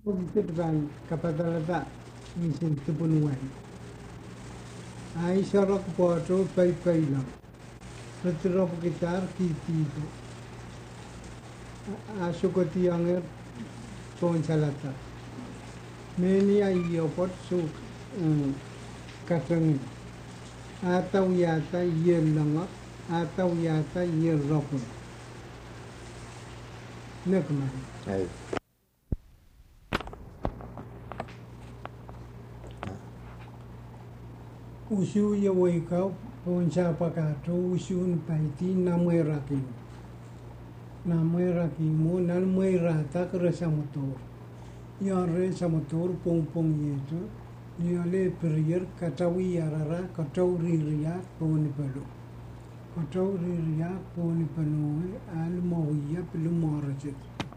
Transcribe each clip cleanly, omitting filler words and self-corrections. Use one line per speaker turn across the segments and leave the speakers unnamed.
Bukit ban kapatalata misin tupunuan. Ai sorok poto pai pai lang. Retrop gitar kiti itu. Asukoti anger pon salata. Meni ai opot su katang atau yata yer langa atau yata yer ropun. Nekman.
Ay.
Usu ya waikau ponsa pakato usun paiti namai rakim. Namai rakimu nan mai rata kerasa motor. Ya resa motor pong pong yetu. Ya le perier katawi yarara katau riria poni pelu. Katau riria poni penu al mawiya pelu maracet.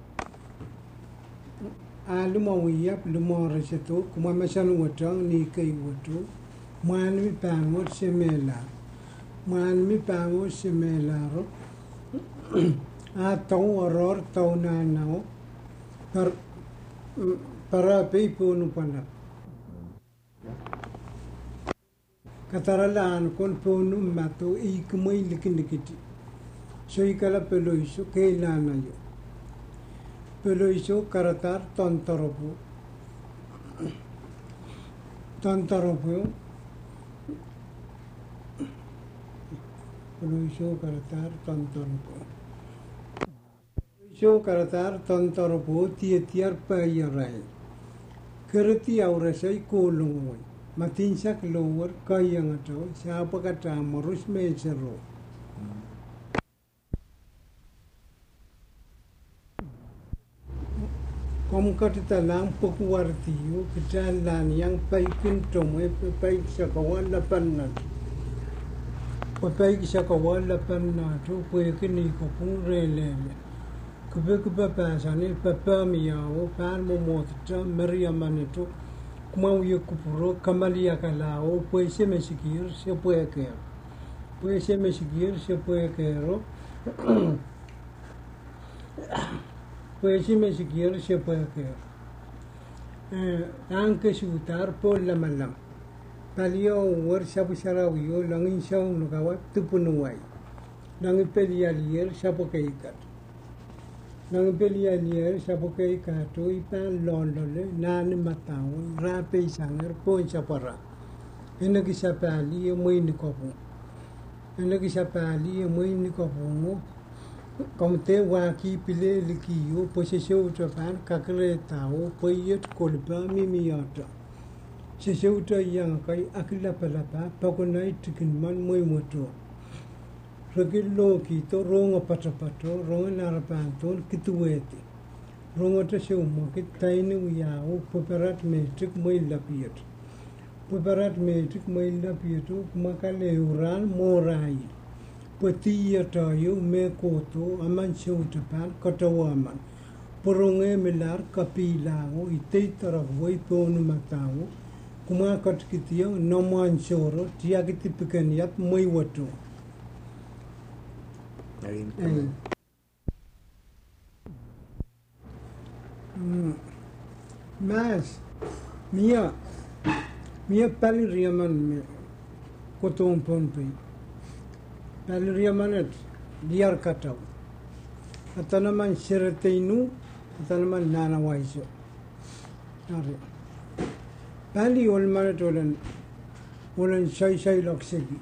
Al mawiya pelu maracetu kuma masan watang ni kai watu. Man mi pangot semela. Man mi pangot semela ro. Atau oror tau nanau. Para punu panak. Kataralaan kon punu mato ikumay likin-likiti. So ikala peloiso kailangan yo. Peloiso karatar tontoropo. Tontoropo. Peloiso karatar tontoropo. Peloiso karatar tontoropo tiar payarai. Kerti aurasai kolongoy. Matinsak lower kayang ato siapa kata marus mesero. Kom kata lang pokwartiyo kita lan yang paikin tomo paik sa kawan lapan na. Paik sa kawan lapan na to paikin ni kopung releme. Kuba pasane papa miao pan momota Mariaman itu kumau ye kupuro kamalia kalao puese mesikir se puede quer. Puese mesikir se puede quero. Puese mesikir se puede quer. Anche sutar por la malam. Palio war sabu sarawiyo langin saw nukawa tupunuwai. Langin pelialier sabu kaikat. Nang pelialier sabu kaikato ipan lolole nani matao rape sanger pon sapara. Enagi sapali e moi ni kopu. Enagi sapali e moi ni kopu. Komte waki pile likiyo posesio utopan kakre tao poyet kolpa mimiyata. Sesio uto yang kai akila palapa pakonai tikinman moi moto. Regilo kito rongo patapato rongo narapanton kituwete. Rongo tasyomo kitaini uyao poperat metric moi lapiet. Poperat metric moi lapieto kumakale uran morai. Patiya tayo me koto aman siutapan katawaman. Poronge melar kapilango iteitaraway ponu matao. Kumakat kitiyo naman soro tiagitipikan yat moi wato. Mas mia paliriaman me kotong pompi paliriamanet diar katau atanaman sereteinu atanaman nana waiso are pali olmanet olan sai loksegi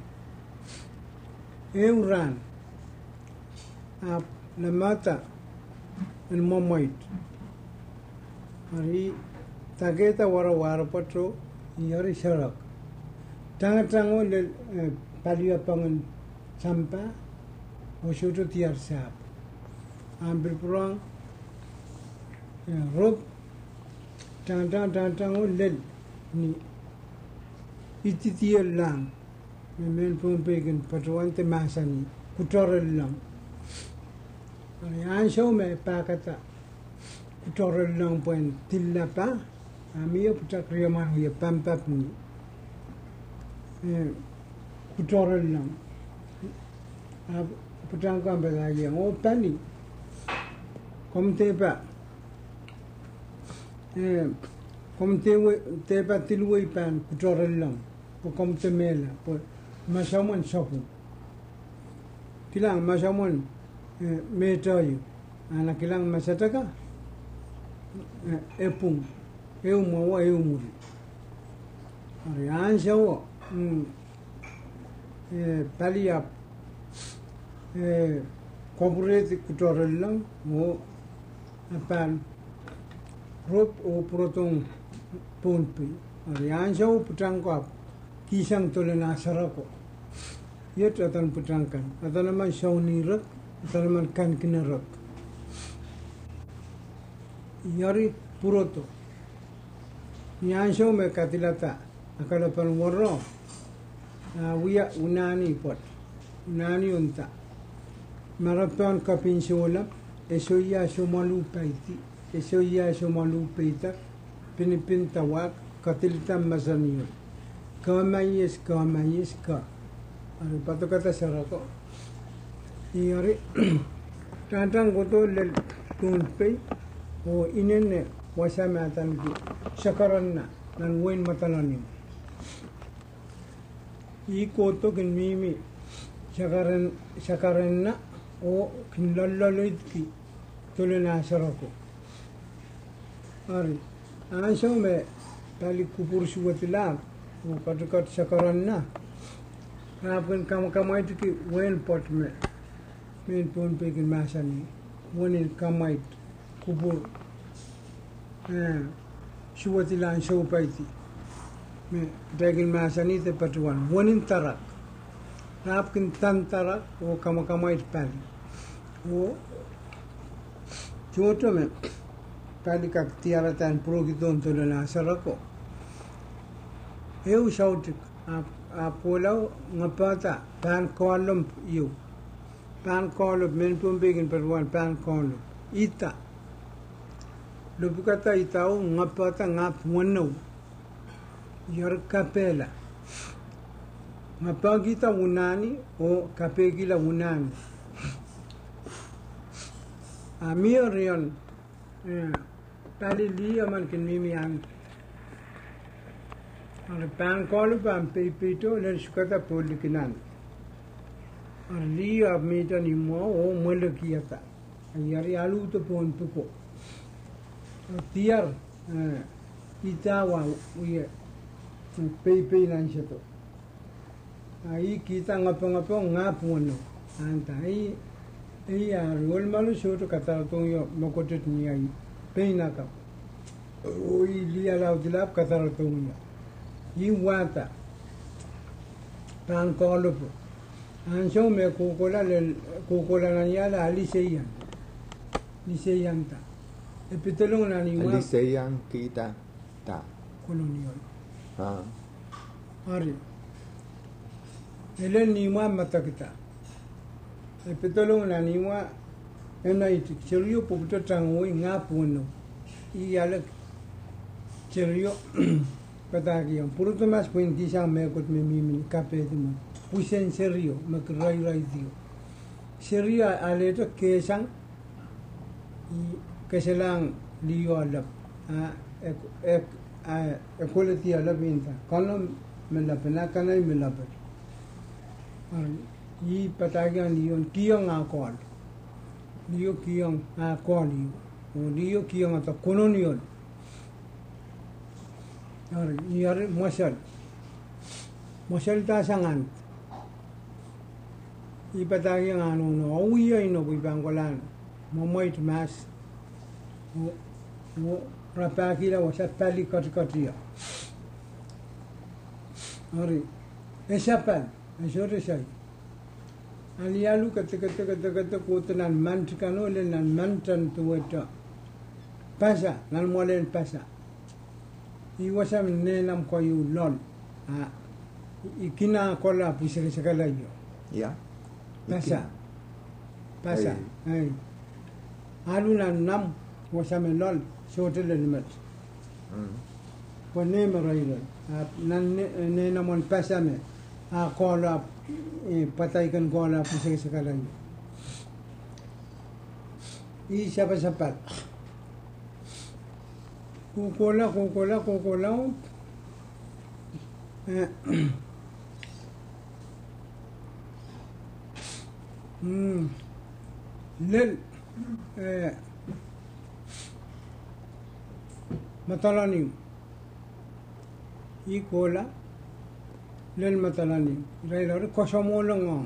euran ap la mata el momoit ari tageta wara patro yari sharak tango le palia pangan sampa osuto tiar sap ambil pulang rob tango le ni ititia lang men pompegen patruante masani kutorel lang Ansyo me pakata kutorel lang poen tilla pa amiyo putak riyaman huya pampap ni kutorel lang putang kamba lagi o pani komte pa Kom te patiluai pan kutorelang po kom te mela po masaman sapu kilang masaman metayu ana kilang masataka epung mawa muri ari ansawo paliap corporate kutorelang mo pan rop o protong punpi ari ansawo putangkap kisang tolena sarako yet atan putangkan atan naman sauni rak atan naman kan kinarak yari puroto nyansaw me katilata akala pan warro wiya unani pot unani unta marapan kapinsola esoya somalu paiti esoya somalu paita pinipintawak katilita masaniyo kamayes ka ari patukata sarako yari tantang goto lel tunpei o inene wasama atan ki sakaranna nan wain matalani iko to kin mimi sakaranna o kin lallaloid ki tolena sarako ari anso me tali kupur suwatila o katukat sakaranna rapin kamay ki wain pot me min pun pekin masani wanin kamay kubur suwatila anso paiti me dagin masani te patuan wanin tarak rapkin tan tarak o kamay pali o choto me pali kak tiara tan progiton tolena sarako eu sautik a pulau ngapata pan kolum yu pan kolum men pumbegin perwan pan kolum ita lubukata itau ngapata ngap wano yor kapela ngapagita unani o kapegila unani amirion tali liya man kinimi ang pan kolu pan pepito le sukata polikinan liya mita ni mo o melekiata yari alu to pon tuko tiar itawa uye pepe nan seto ai kita ngapo ngapuno anta ai iya rol malu soto kata to yo mokotet ni ai peinaka o liya la dilap kata to yo iwata pan kolupo anso me kukola nanyala aliseyan ta epitelong naniwa
aliseyan kita ta
kolonial ari elen niwa matakita epitelong naniwa enaitik cherio poputo tangoi ngapuno iyala cherio Patagiam, puruto mas puintisang mekot memimin kapetimo. Pusen serio, makrai dio. Serio aleto kesang keselang liyo alap. Equality alap inta. Kono melapena kanay melapat. I patagiam liyon kiyong akol. Liyo kiyong akol liyo. O liyo kiyong ato kunon yun. Yari mosal tasangan ipatagi ang ano no awiyay no bibangkolan momoit mas mo rapaki la wasa pali katkatiya ari esapan esore sai alialu kata kutunan mantikano le nan mantan tuweta pasa nan molen pasa iwasam nenam koyu lol ikina kola pusere sekala yo
ya
pasa ai aluna nam wasam lol sotele limat pone marailo nan nenam on pasa me kola pataikan kola pusere sekala yo i siapa Kukola. Lel matalanim ikola lel matalanim railor kosomolong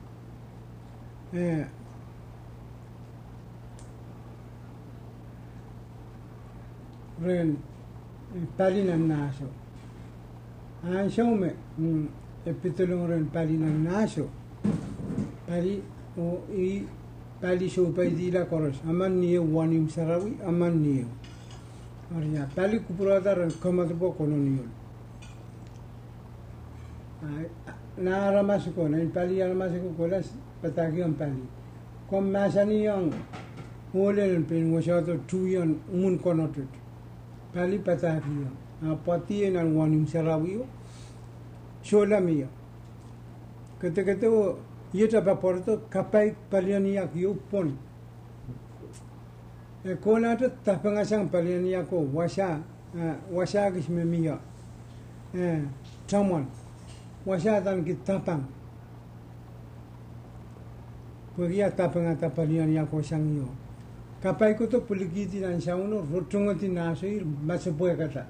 ren palinan naso ansome epitulong ren palinan naso pali o I pali sopai dila koros aman niyo wanim sarawi aman niyo arya pali kupurata ren kamatupo kolonial na aramasiko na pali aramasiko kolas patakian pali kom masani yang olen pen wasato tuyan umun konotut pali patakian apati nan wanim sarawi solamia kete Yeta paporto kapai palianiak yupon. Kola tu tapangasang palianiako wasa kismemia. Tamon wasa tan kitapang. Puria tapangata palianiako sangyo. Kapai ko to puligiti nan sauno rotungati nasir masapoy kata.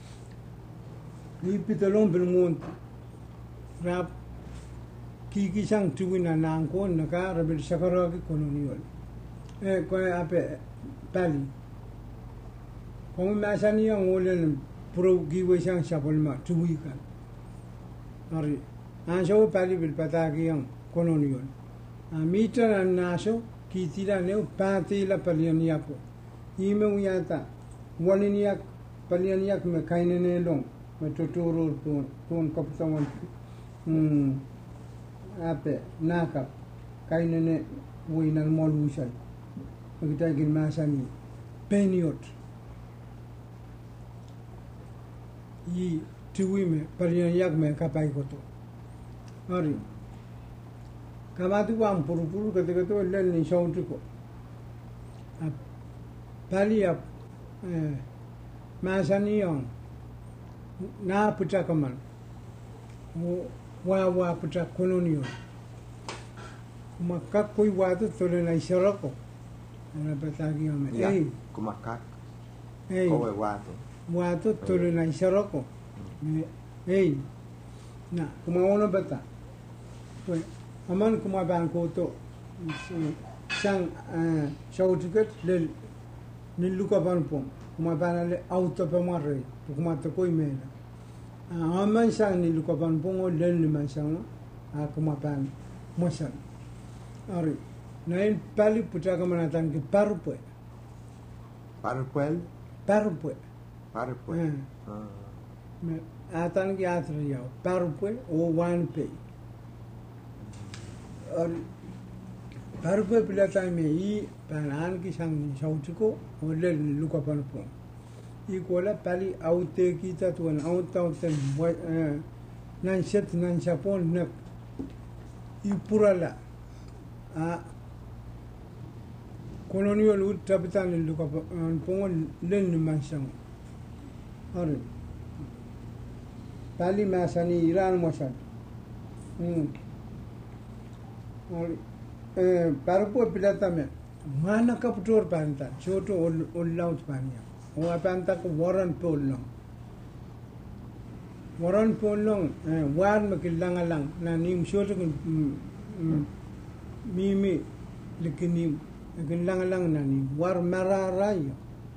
Ipitolong belmont rap Kiki sang tuwina nangkon naka rabil sakara ki kolonial. Ko ape pali. Kung masani ang ulan pro giwe sang sapolma tuwikan. Ari anso pali bil pataki ang kolonial. Mitra na naso kitira neo pati la palianiako. Ime uyata waliniak palianiak me kainene long me tuturo pun kaputawan. Ape nakap kainene winang molusan kita gin masani peniot yi tuwime pariyak me kapai koto ari kamatu wam puru kata len ni sautuko paliap masani yang na putakaman wa putra kolonial kumakak koi watu tole na isaroko ana patagi ame
kumakak
kowe watu tole na isaroko na kumaona bata aman kumabang ko to sang shautuket lel niluka panpong kumabana le auto pamare kumato koi mena aman sang ni lukapan pongo len liman sang aku mapan mosan ari nain pali putra kamanatan ke parupue atan ki atra yao parupue o one pay ari parupue pilata me I panan ki sang ni sautuko o len lukapan pongo ikola pali aute kita tuan auten nan set nan sapon nak ipurala kolonial ut tapitan luka pongon len mansang ari pali masani Iran masad ari parpo pilata me mana kaputor panta choto laut pania o apanta ko waran polong war makilangalang na nim shoto mimi likinim makilangalang na nim war mararayo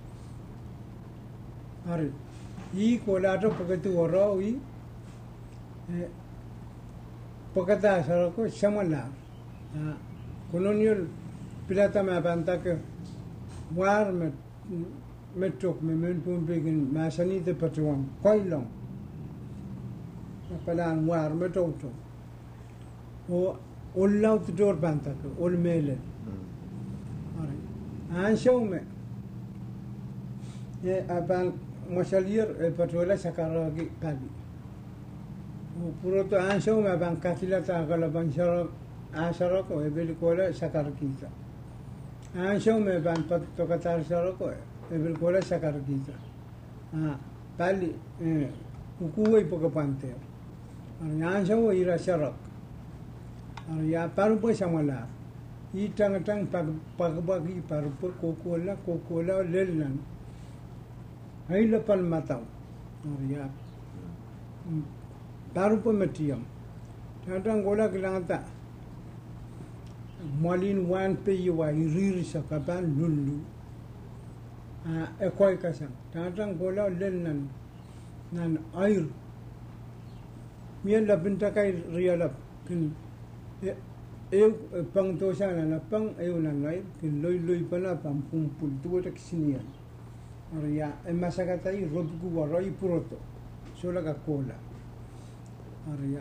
ari I kolato pagatu waro I pagata sarako samala kolonial pilata me apanta ko war metrok men pun begin masani te patuan koilong palan war metoto o laut dor banta ko ol mele ari an showme ye aban moshalir e patola sakaragi pali o puro to an showme aban katila ta gala ban sharo asaro ko e bel kola sakarkita an showme ban pat to katar sharo ko Ebil kola sakar kita. Pali ukuwe pagkapanter. Yan siya wo ira syarak. Ya paru po sa mala. Itang pagbagi paru po kokola lelan. Ay lapal mataw. Ya paru po matiyam. Tantang gola kilangata. Malin wan pe yuwa iriri sa kapan lulu. Ekoy kasang. Tantang gola lelan nan air. Mian lapin takay rialap kin pang to sana na pang nan air kin loy pa na pampumpul tuwa tak sinian. Arya masakatay rodku waray puroto. Sola ka kola. Arya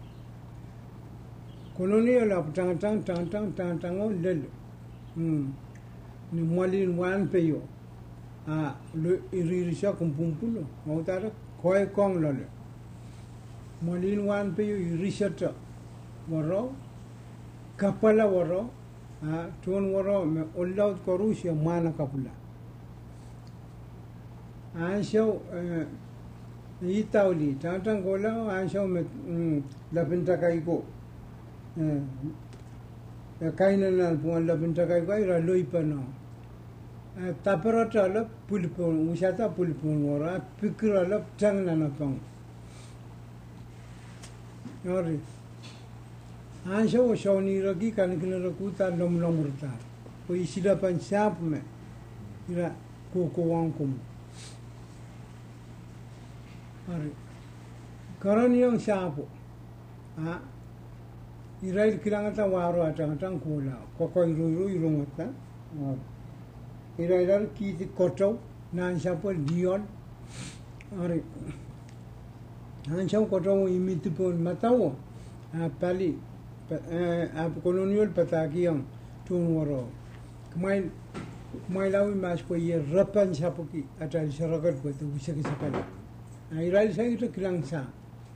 kolonial ap tang o lel. Ni malin wan peyo. Lo iririsha kumpumpulo. Mau tara koy kong lole. Malin wan peyo irisata waro kapala waro tuan waro me olaut korusya mana kapula ansyo itauli tantang gola ansyo me lapinta kaiko kainan al puan lapinta kaiko ira loipano taparata la pulpon usata pulpon wara pikra la tang nanapang Nori, ansya wo shawni ragi kan kena rakuta lom urta. Po isida pan siap me, ira koko wangkum. Ari, karan yang siapo, ira kilangata waro atang kola, koko iru irungata. Ira kiti koto, nan siapo dion. Ari. Ansya koto imiti pun matawo pali kolonial pataki yang tun waro kemain lawi mas ko ye rapan sapoki atal saragat ko tu bisa kisakala airal sa itu kilang sa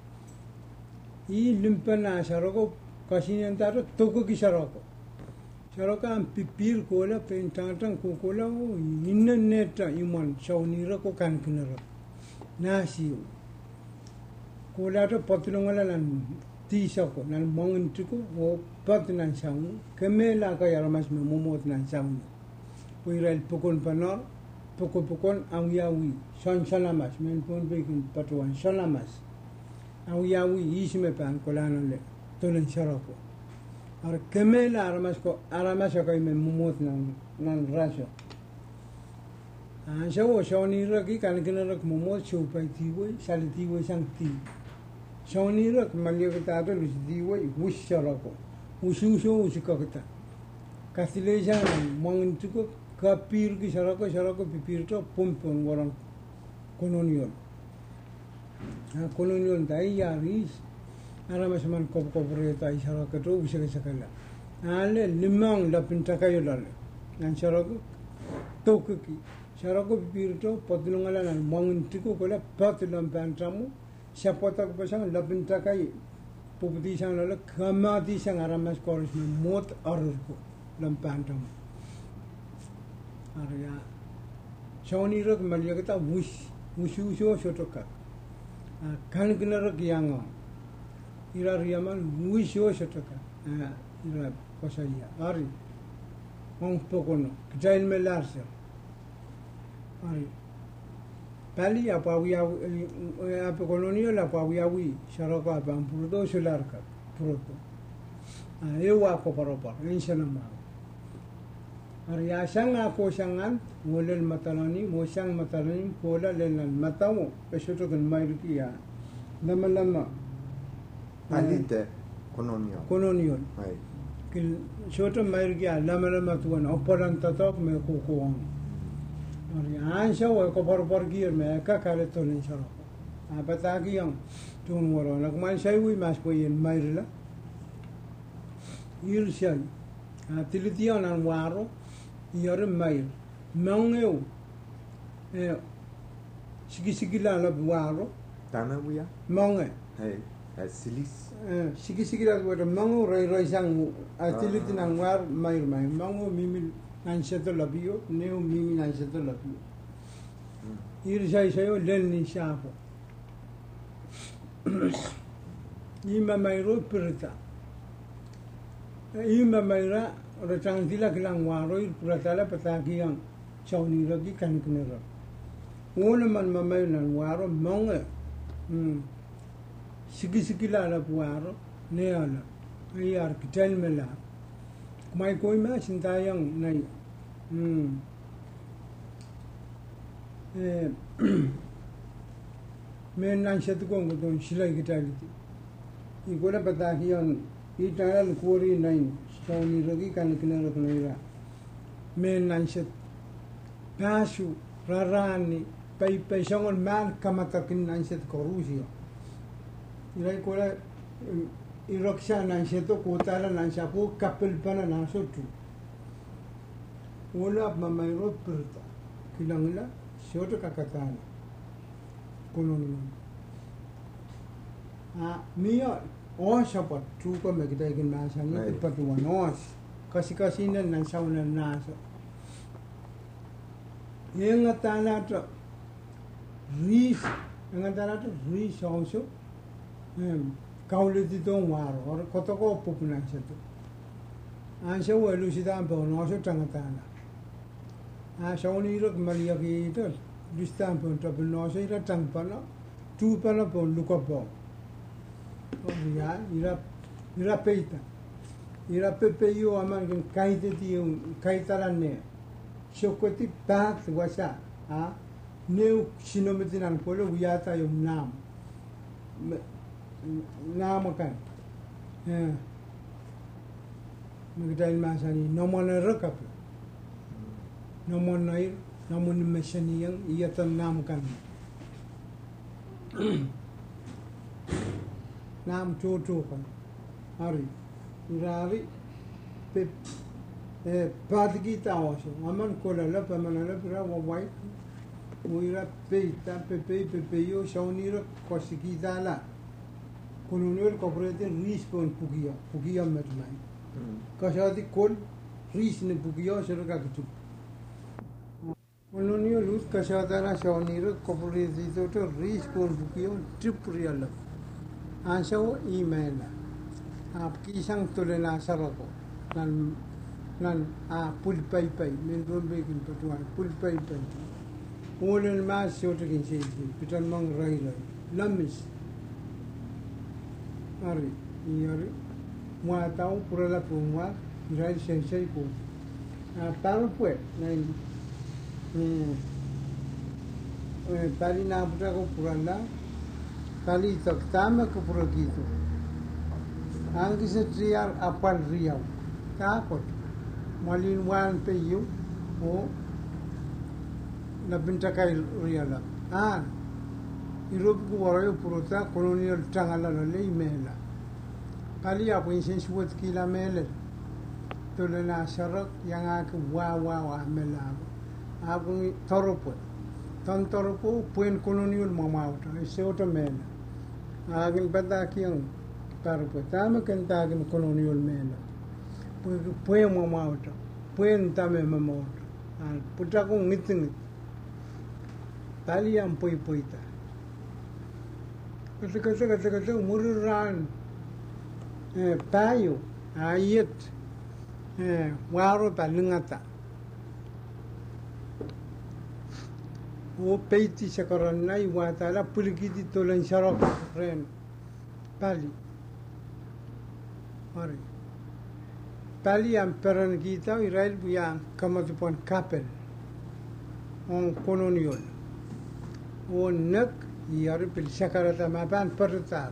I limpana saroko kasinan taro toko ki saroko am pipir kola pentang kola inna neta iman saunira ko kan kinara nasi Kola to patulungan lan tisako nan mongin tuko o pat nan sang kemela ka yaramas me momot nan sang kuiral pukon panor pukon ang yawi son salamas men pon bekin patuan salamas ang yawi isme pan kolano le tolen sarako ar kemela aramas ka me momot nan raso Ansawo shawni raki kan kinarak momot chupai tiwoi salitiwoi sang ti Shawni rak maliyakata ato lusidiwoi wusharako ususho usikakata Kastileja mangintuko kapir ki sharako pipir to pompon warang kolonial kolonial dai yaris aramas man kopreta isharako to usakala ale limang lapinta kayo lale nan sharako tokuki Sharako pipirto patulungala nan mangintuko kola patulam pantramu Siapota ko pasang lapinta kay puputi sang lala kamati sang aramas koris me mot arur ko lampantam arya shawni rak maliyakata wusu shotoka kan kinarak yang ira riaman wusu shotoka ira kosaya ari mong pokono kjain melarsa ari Pali apa kolonial apa syaraka apa purdo sularka purdo ewa ko paropa insyaallah Arya sang ako sangan mulal matalani mo sang matalani pola lenan matawo pesoto kan mayrukia lama
Alite
kolonial
Hai.
kil soto mayrukia lama tuan oporan tatok me kukuang Ansya wo ko par gier me ka kale tolen saro apataki yang tun woro nak man sai wi mas po yen mairla irsyai tilitian an waro yore mair mangeu sigi la waro
Tana buya
mange
Hai. Silis
sigi la wo mangu rai sang tilitian an war mair mangu mimil nan seto labio neo mimi nan seto labio Irisai sayo lelni shapo. Ima mairo perita. Ima maira ratang tila kilang waro puratala pataki yang sauni lagi kan kenera. Una man mamay nan waro monge. Sigi la waro ne ala. Ayar kitel mela. Mai koi ma sintayang nai. Men nan satu kong betul silai kita gitu. Ikola pataki yang itaral kuori nai sauni lagi kan kenera. Men nan satu pasu rarani pai sangon man kamatakin nan satu korusio. Irai kola iroksa nan satu kotala nan sapu kapel pana nan sotu. Ola mamairo perta kilangla soto kakatana. Konon. Mia sapat cukup kita ingin masanya patuan kasih nan sauna nasa. Yang tanah tu ris also kau lihat itu waru orang kota kau populer satu. Ansa walu sida ampun also tengah tanah. Sauni rok malia kita listan pun tapi also ira tangpana tu pala pun luka pun. Oh ya ira peita. Ira pepe yo aman kan kaite tiu kaitaran ne. Sokoti pat wasa neu sinometinan polo wiyata yung nam kan magdahil masani nomon rekap nomon nair nomon mesani yang iyatan nam kan nam toto kan hari irari pep pati kita awaso aman kola la pamana la pira wawai muira peita pepe yo saunira kosikita la kolonial cooperative ris pon pugia mermai kasati kol ris ne pugia serga gitu kolonial lus kasata na saunira cooperative to ris pon pugia tripuria la ansau email आपकी संग तुलना सरको nan pulpai men rombe kin patuan pulpai olen mas sotekin sisi pitan mang rai lamis ari mua tau purala pumwa rai sensei ko taru pue nai tali na putra ko purala tali tak tama ko puragitu angki setriar apan riau takot malin wan pe yu o na bintakai riala Europe ku warayo purota colonial tangala le mela kali apo insen suot kila mele tolena sarak yang aku wa mela aku toropo puen colonial mamauta seota mela agin patakiang toropo tama kentagin colonial mela pueden mamauta pueden también mamauta puta con ngiting talian poita kata muriran payo ayat waro talingata o peiti sakaran nai watala pulgiti tolan sharok ren pali mari tali yang peran kita Israel yang kematian kapel on kolonial on nak iar pil sakarata mapan pertar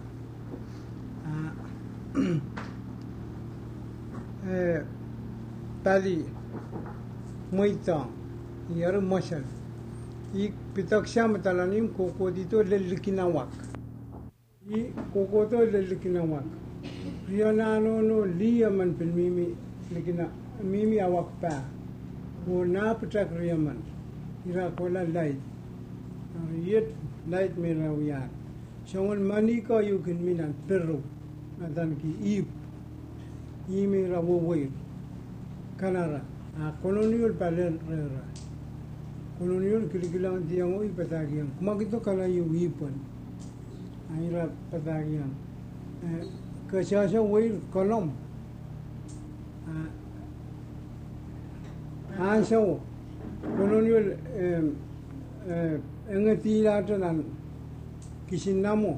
tali moita iar masal ik pitaksam talanim koko dito lelikinawak I koko to lelikinawak Riana no liya man pil mimi likina mimi awak pa o na putak riaman ira kola light yet light mera wiyan songon mani ko you can minan perro adan ki imi rawo way kanara a colonial palen rera kolonial kilikilang tiang o ipatagiang kumagito kala yu ipon aira patagiang kasasa wail kolom ansaw kolonial engatila tanan kisinamo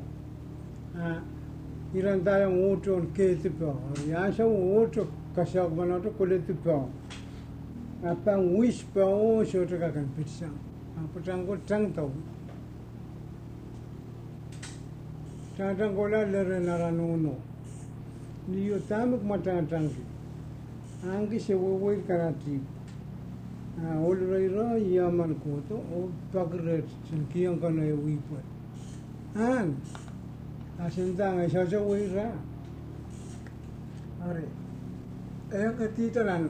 iran tayang otro ke tipo ansaw otro kasak banato koletipo apang wish pa o so to kakan pisang apatang ko tang tau tang ko la lere naranono niyo tamak matang tangki angki se wo karati olraira yaman ko to o pagret silkiang kana e wipo an asentang e sa wira are katitalan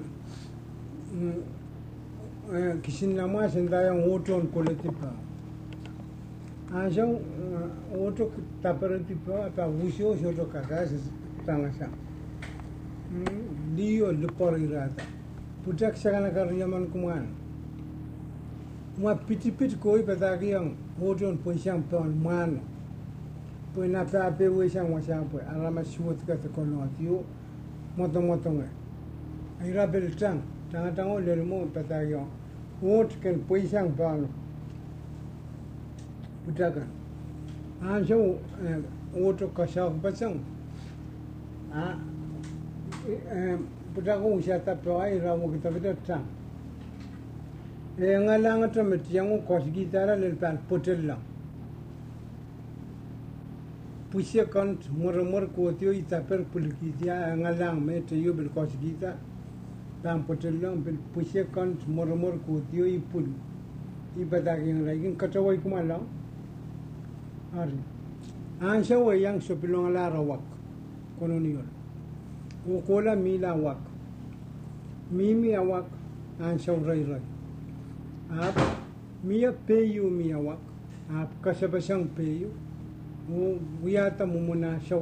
kisinama sentayang otron koletipa asang otro taparatipa apa wusyo soto kakas tangasa dio lepor irata putak sakana karyaman kuman ma piti koi pataki yang otron poisang pon man poi na pa pe wisang wasang poi alama suot ka te konotio motong aira beltang tango lelmo patayo wot ken poisang pano putakan anso woto kasak pasang putako usata pawai ramo kita tang ngalang tamet yang kos gitara lelpan potellang pusia kant mor kotio itaper pulkitia ngalang met yo bel kos gita tam potellang bel pusia kant mor kotio ipul ibadagi yang lagi katawai kumalang ari ansha yang sopilong la rawak kolonial ukola mila wak mimi awak ansha rai ap mia peyu mia wak ap kasabasang peyu wiyata mumuna shaw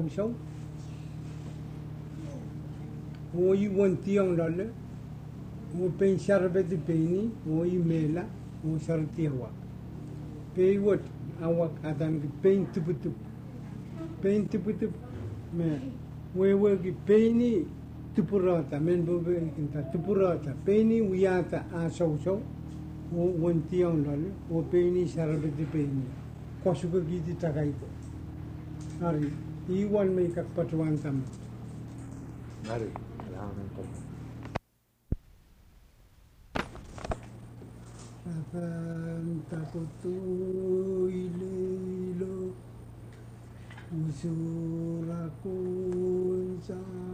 o iwan tiang lale o pensar beti peni o imela o sartiwa peywat awak atan ki pen tuputup me wewe ki peni tupurata men bobe kinta tupurata peni wiyata a shaw o wan tiang lale o peni sarbeti peni kosuka giti takaito ari iwan may kakpatuan tam
ari alaman ko
takutu ililo usurakun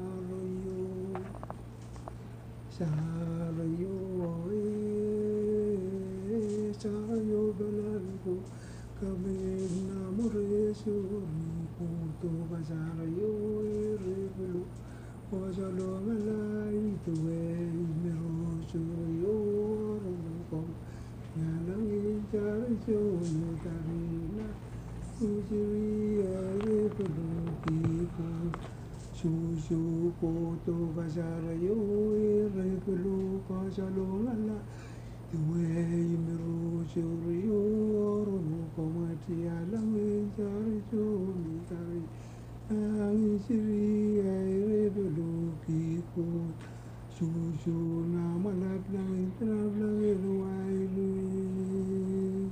sarayo balanko kami namuresuri puto basarayo irregulu osalo malay tuwe merosuyo rongkong yalang injarasyo tarina usiri irregulu kiko susu puto basarayo irregulu osalo malay tuwe merosuyo komati alam jari jumi tari ang siri ay dulu kiku susu nama lap lang trap lang iluway lui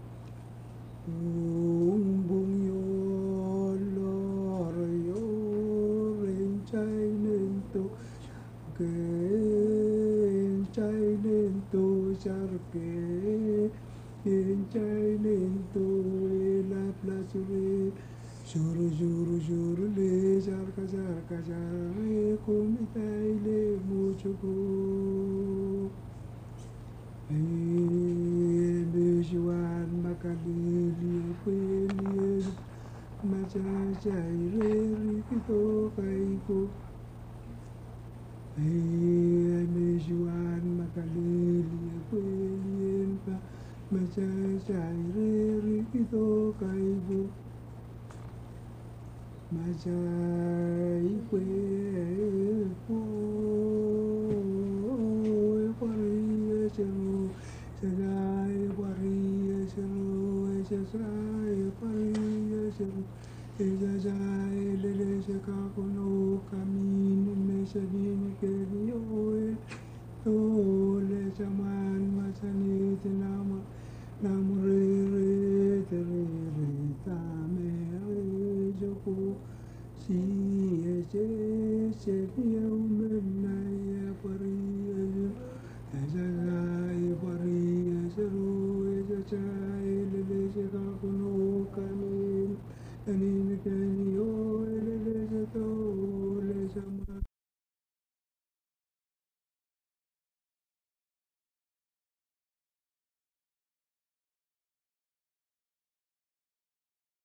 bung yo lor yo rencay nento sarke Encai lento la plasure juru le jar kajar komitai le muchuko bejuan makalili kweli majajai re rikito kaiko bejuan makalili kweli Majai rikito kaibu Majai kwe po Pari chemu Sajai Si